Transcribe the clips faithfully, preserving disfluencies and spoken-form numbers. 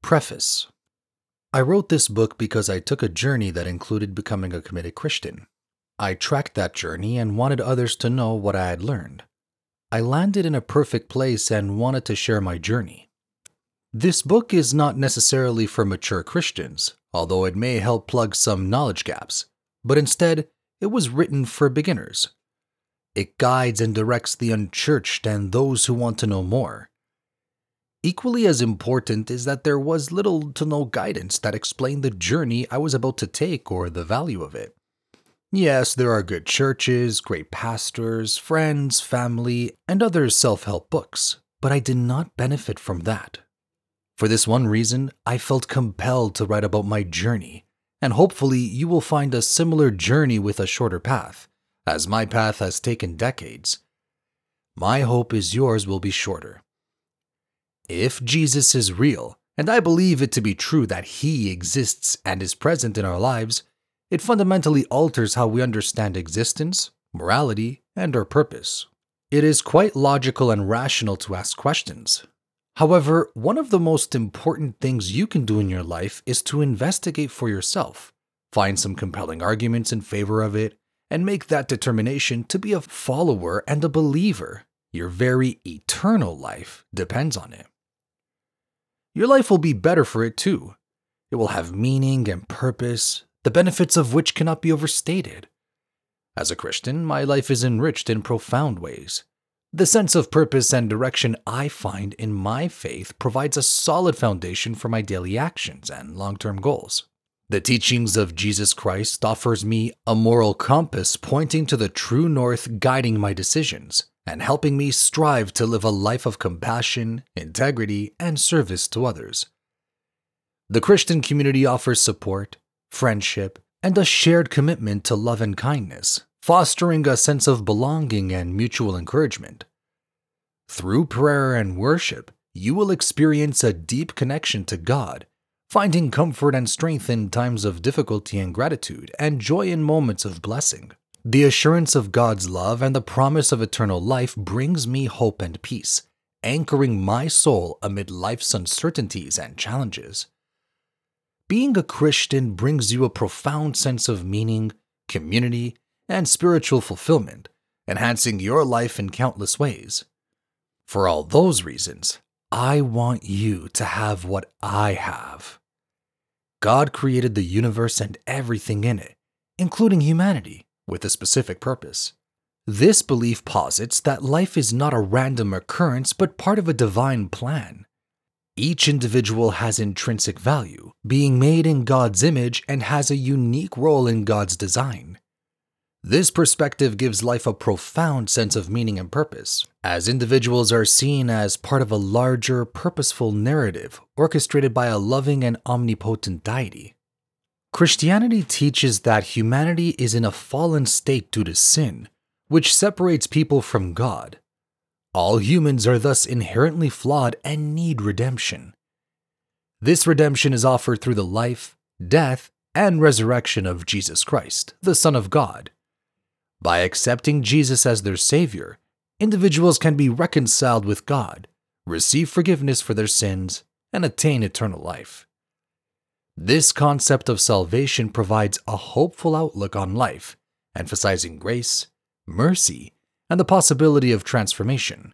Preface. I wrote this book because I took a journey that included becoming a committed Christian. I tracked that journey and wanted others to know what I had learned. I landed in a perfect place and wanted to share my journey. This book is not necessarily for mature Christians, although it may help plug some knowledge gaps, but instead, it was written for beginners. It guides and directs the unchurched and those who want to know more. Equally as important is that there was little to no guidance that explained the journey I was about to take or the value of it. Yes, there are good churches, great pastors, friends, family, and other self-help books, but I did not benefit from that. For this one reason, I felt compelled to write about my journey, and hopefully you will find a similar journey with a shorter path, as my path has taken decades. My hope is yours will be shorter. If Jesus is real, and I believe it to be true that He exists and is present in our lives, it fundamentally alters how we understand existence, morality, and our purpose. It is quite logical and rational to ask questions. However, one of the most important things you can do in your life is to investigate for yourself, find some compelling arguments in favor of it, and make that determination to be a follower and a believer. Your very eternal life depends on it. Your life will be better for it too. It will have meaning and purpose, the benefits of which cannot be overstated. As a Christian, my life is enriched in profound ways. The sense of purpose and direction I find in my faith provides a solid foundation for my daily actions and long-term goals. The teachings of Jesus Christ offers me a moral compass pointing to the true north, guiding my decisions and helping me strive to live a life of compassion, integrity, and service to others. The Christian community offers support, friendship, and a shared commitment to love and kindness, fostering a sense of belonging and mutual encouragement. Through prayer and worship, you will experience a deep connection to God, finding comfort and strength in times of difficulty and gratitude, and joy in moments of blessing. The assurance of God's love and the promise of eternal life brings me hope and peace, anchoring my soul amid life's uncertainties and challenges. Being a Christian brings you a profound sense of meaning, community, and spiritual fulfillment, enhancing your life in countless ways. For all those reasons, I want you to have what I have. God created the universe and everything in it, including humanity, with a specific purpose. This belief posits that life is not a random occurrence but part of a divine plan. Each individual has intrinsic value, being made in God's image and has a unique role in God's design. This perspective gives life a profound sense of meaning and purpose, as individuals are seen as part of a larger, purposeful narrative orchestrated by a loving and omnipotent deity. Christianity teaches that humanity is in a fallen state due to sin, which separates people from God. All humans are thus inherently flawed and need redemption. This redemption is offered through the life, death, and resurrection of Jesus Christ, the Son of God. By accepting Jesus as their Savior, individuals can be reconciled with God, receive forgiveness for their sins, and attain eternal life. This concept of salvation provides a hopeful outlook on life, emphasizing grace, mercy, and the possibility of transformation.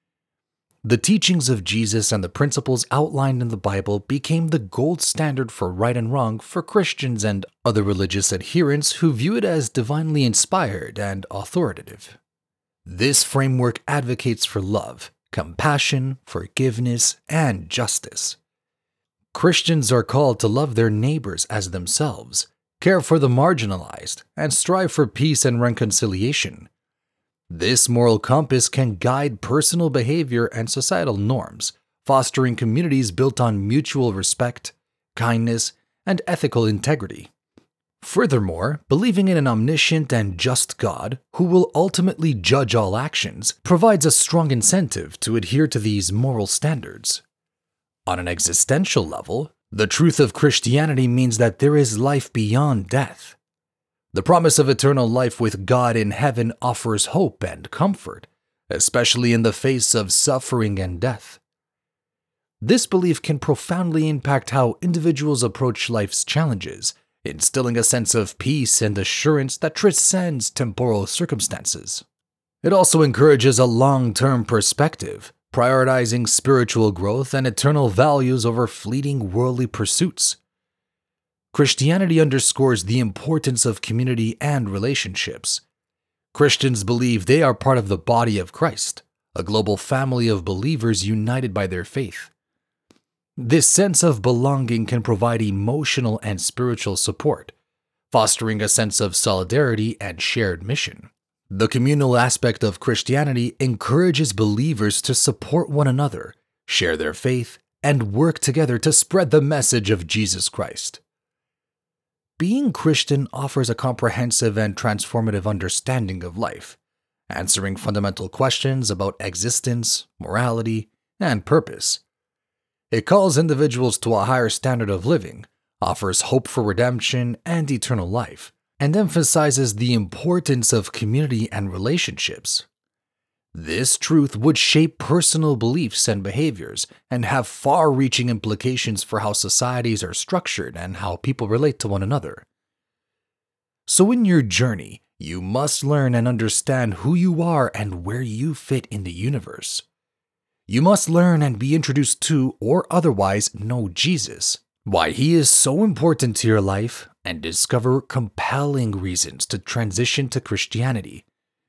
The teachings of Jesus and the principles outlined in the Bible became the gold standard for right and wrong for Christians and other religious adherents who view it as divinely inspired and authoritative. This framework advocates for love, compassion, forgiveness, and justice. Christians are called to love their neighbors as themselves, care for the marginalized, and strive for peace and reconciliation. This moral compass can guide personal behavior and societal norms, fostering communities built on mutual respect, kindness, and ethical integrity. Furthermore, believing in an omniscient and just God, who will ultimately judge all actions, provides a strong incentive to adhere to these moral standards. On an existential level, the truth of Christianity means that there is life beyond death. The promise of eternal life with God in heaven offers hope and comfort, especially in the face of suffering and death. This belief can profoundly impact how individuals approach life's challenges, instilling a sense of peace and assurance that transcends temporal circumstances. It also encourages a long-term perspective, prioritizing spiritual growth and eternal values over fleeting worldly pursuits. Christianity underscores the importance of community and relationships. Christians believe they are part of the body of Christ, a global family of believers united by their faith. This sense of belonging can provide emotional and spiritual support, fostering a sense of solidarity and shared mission. The communal aspect of Christianity encourages believers to support one another, share their faith, and work together to spread the message of Jesus Christ. Being Christian offers a comprehensive and transformative understanding of life, answering fundamental questions about existence, morality, and purpose. It calls individuals to a higher standard of living, offers hope for redemption and eternal life, and emphasizes the importance of community and relationships. This truth would shape personal beliefs and behaviors and have far-reaching implications for how societies are structured and how people relate to one another. So in your journey, you must learn and understand who you are and where you fit in the universe. You must learn and be introduced to, or otherwise know Jesus, why he is so important to your life, and discover compelling reasons to transition to Christianity.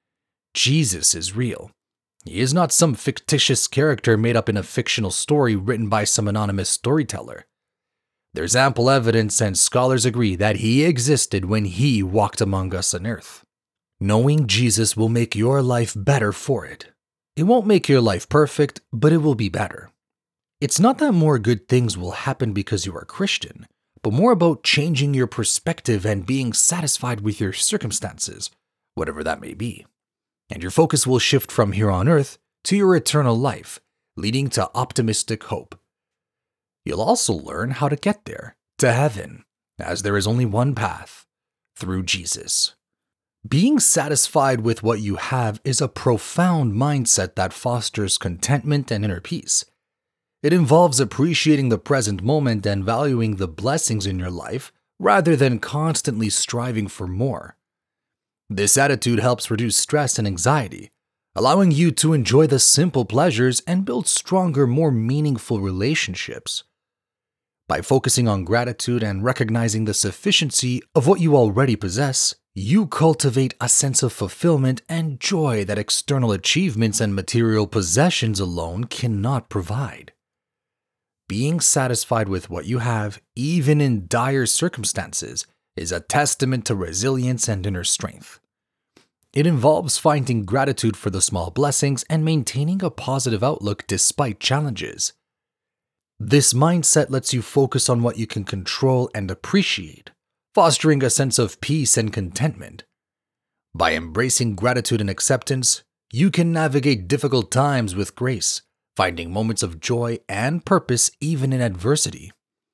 Jesus is real. He is not some fictitious character made up in a fictional story written by some anonymous storyteller. There's ample evidence, and scholars agree that he existed when he walked among us on earth. Knowing Jesus will make your life better for it. It won't make your life perfect, but it will be better. It's not that more good things will happen because you are Christian, but more about changing your perspective and being satisfied with your circumstances, whatever that may be. And your focus will shift from here on earth to your eternal life, leading to optimistic hope. You'll also learn how to get there, to heaven, as there is only one path, through Jesus. Being satisfied with what you have is a profound mindset that fosters contentment and inner peace. It involves appreciating the present moment and valuing the blessings in your life rather than constantly striving for more. This attitude helps reduce stress and anxiety, allowing you to enjoy the simple pleasures and build stronger, more meaningful relationships. By focusing on gratitude and recognizing the sufficiency of what you already possess, you cultivate a sense of fulfillment and joy that external achievements and material possessions alone cannot provide. Being satisfied with what you have, even in dire circumstances, is a testament to resilience and inner strength. It involves finding gratitude for the small blessings and maintaining a positive outlook despite challenges. This mindset lets you focus on what you can control and appreciate, fostering a sense of peace and contentment. By embracing gratitude and acceptance, you can navigate difficult times with grace, finding moments of joy and purpose even in adversity.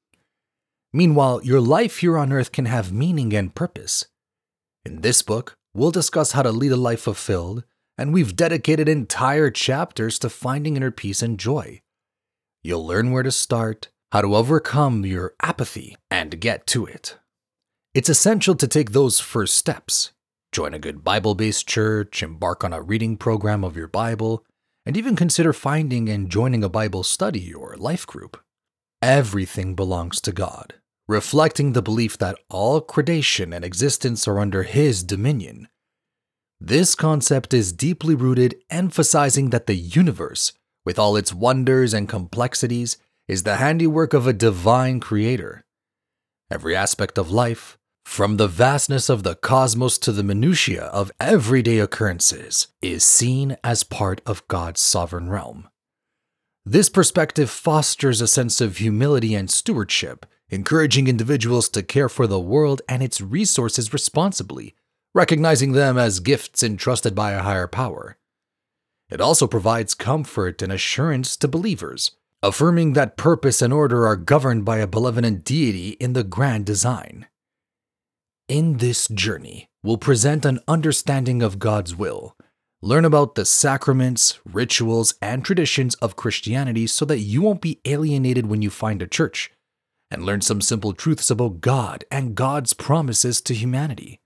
Meanwhile, your life here on earth can have meaning and purpose. In this book, we'll discuss how to lead a life fulfilled, and we've dedicated entire chapters to finding inner peace and joy. You'll learn where to start, how to overcome your apathy, and get to it. It's essential to take those first steps. Join a good Bible-based church, embark on a reading program of your Bible, and even consider finding and joining a Bible study or life group. Everything belongs to God, reflecting the belief that all creation and existence are under His dominion. This concept is deeply rooted, emphasizing that the universe, with all its wonders and complexities, is the handiwork of a divine creator. Every aspect of life, from the vastness of the cosmos to the minutiae of everyday occurrences, is seen as part of God's sovereign realm. This perspective fosters a sense of humility and stewardship, encouraging individuals to care for the world and its resources responsibly, recognizing them as gifts entrusted by a higher power. It also provides comfort and assurance to believers, affirming that purpose and order are governed by a benevolent deity in the grand design. In this journey, we'll present an understanding of God's will, Learn about the sacraments, rituals, and traditions of Christianity so that you won't be alienated when you find a church, and learn some simple truths about God and God's promises to humanity.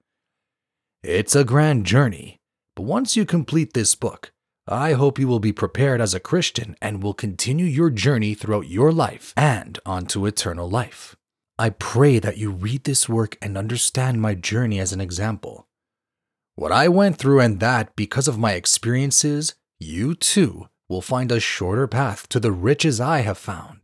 It's a grand journey, but once you complete this book, I hope you will be prepared as a Christian and will continue your journey throughout your life and onto eternal life. I pray that you read this work and understand my journey as an example. What I went through, and that because of my experiences, you too will find a shorter path to the riches I have found.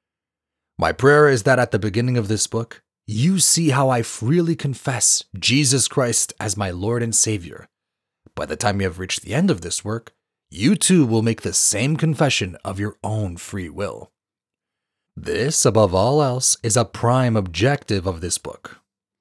My prayer is that at the beginning of this book, you see how I freely confess Jesus Christ as my Lord and Savior. By the time you have reached the end of this work, you too will make the same confession of your own free will. This, above all else, is a prime objective of this book.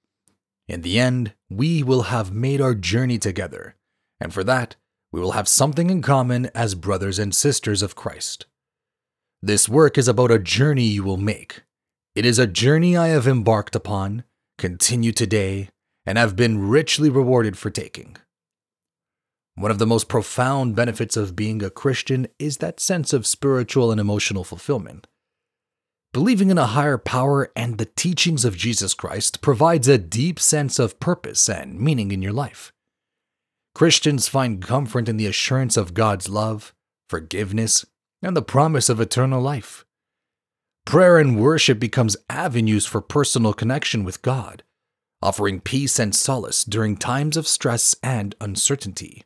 In the end, we will have made our journey together, and for that, we will have something in common as brothers and sisters of Christ. This work is about a journey you will make. It is a journey I have embarked upon, continue today, and have been richly rewarded for taking. One of the most profound benefits of being a Christian is that sense of spiritual and emotional fulfillment. Believing in a higher power and the teachings of Jesus Christ provides a deep sense of purpose and meaning in your life. Christians find comfort in the assurance of God's love, forgiveness, and the promise of eternal life. Prayer and worship becomes avenues for personal connection with God, offering peace and solace during times of stress and uncertainty.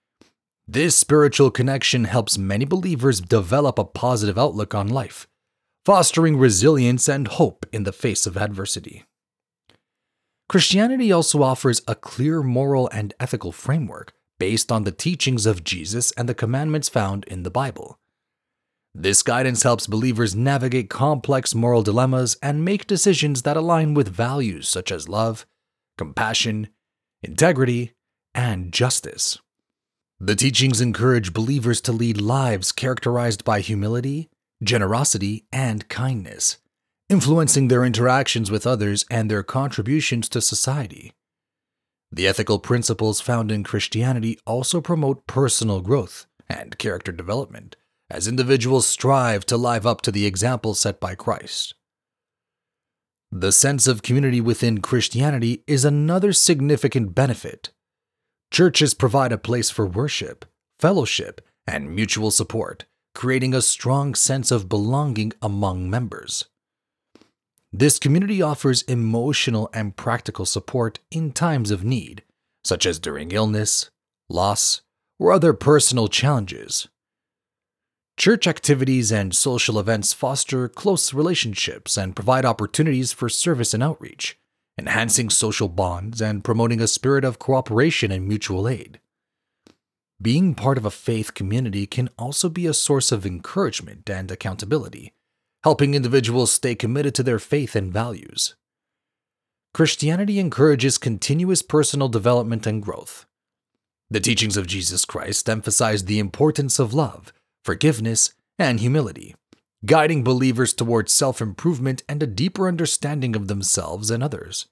This spiritual connection helps many believers develop a positive outlook on life, fostering resilience and hope in the face of adversity. Christianity also offers a clear moral and ethical framework based on the teachings of Jesus and the commandments found in the Bible. This guidance helps believers navigate complex moral dilemmas and make decisions that align with values such as love, compassion, integrity, and justice. The teachings encourage believers to lead lives characterized by humility, generosity, and kindness, influencing their interactions with others and their contributions to society. The ethical principles found in Christianity also promote personal growth and character development, as individuals strive to live up to the example set by Christ. The sense of community within Christianity is another significant benefit. Churches provide a place for worship, fellowship, and mutual support, creating a strong sense of belonging among members. This community offers emotional and practical support in times of need, such as during illness, loss, or other personal challenges. Church activities and social events foster close relationships and provide opportunities for service and outreach, enhancing social bonds and promoting a spirit of cooperation and mutual aid. Being part of a faith community can also be a source of encouragement and accountability, helping individuals stay committed to their faith and values. Christianity encourages continuous personal development and growth. The teachings of Jesus Christ emphasize the importance of love, forgiveness, and humility, guiding believers towards self-improvement and a deeper understanding of themselves and others.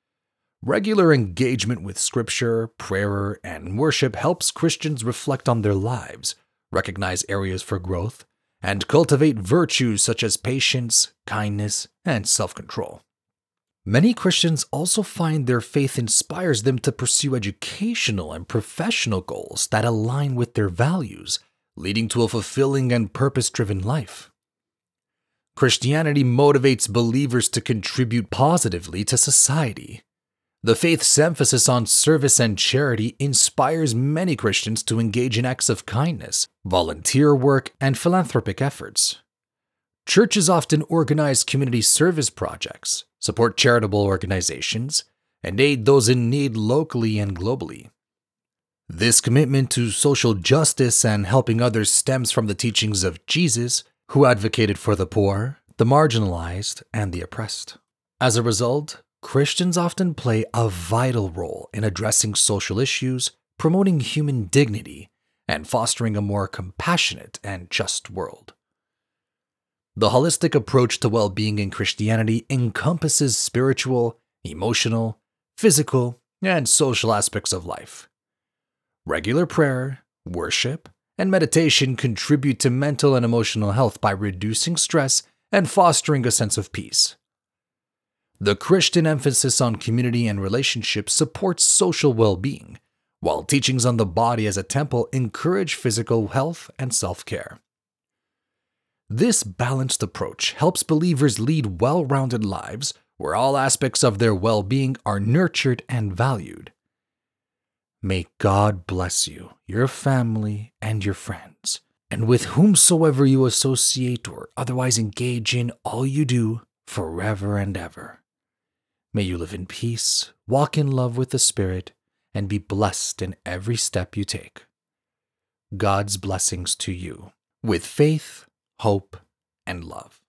Regular engagement with Scripture, prayer, and worship helps Christians reflect on their lives, recognize areas for growth, and cultivate virtues such as patience, kindness, and self-control. Many Christians also find their faith inspires them to pursue educational and professional goals that align with their values, leading to a fulfilling and purpose-driven life. Christianity motivates believers to contribute positively to society. The faith's emphasis on service and charity inspires many Christians to engage in acts of kindness, volunteer work, and philanthropic efforts. Churches often organize community service projects, support charitable organizations, and aid those in need locally and globally. This commitment to social justice and helping others stems from the teachings of Jesus, who advocated for the poor, the marginalized, and the oppressed. As a result, Christians often play a vital role in addressing social issues, promoting human dignity, and fostering a more compassionate and just world. The holistic approach to well-being in Christianity encompasses spiritual, emotional, physical, and social aspects of life. Regular prayer, Worship and meditation contribute to mental and emotional health by reducing stress and fostering a sense of peace. The Christian emphasis on community and relationships supports social well-being, while teachings on the body as a temple encourage physical health and self-care. This balanced approach helps believers lead well-rounded lives where all aspects of their well-being are nurtured and valued. May God bless you, your family, and your friends, and with whomsoever you associate or otherwise engage in all you do forever and ever. May you live in peace, walk in love with the Spirit, and be blessed in every step you take. God's blessings to you, with faith, hope, and love.